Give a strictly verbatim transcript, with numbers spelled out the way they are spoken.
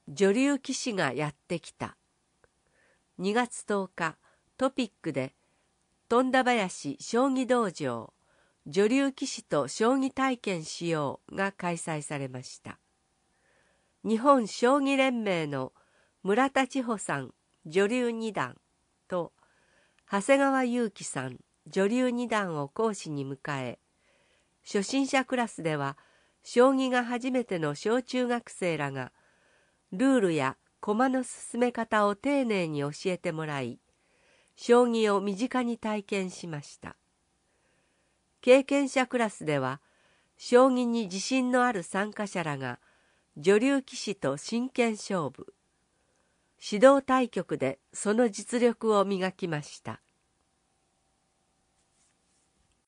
女流棋士がやってきた。にがつとおか、トピックで富田林将棋道場女流棋士と将棋体験しようが開催されました。日本将棋連盟の村田千穂さん女流二段と長谷川祐樹さん女流二段を講師に迎え、初心者クラスでは将棋が初めての小中学生らがルールや駒の進め方を丁寧に教えてもらい、将棋を身近に体験しました。経験者クラスでは将棋に自信のある参加者らが女流棋士と真剣勝負、指導対局でその実力を磨きました。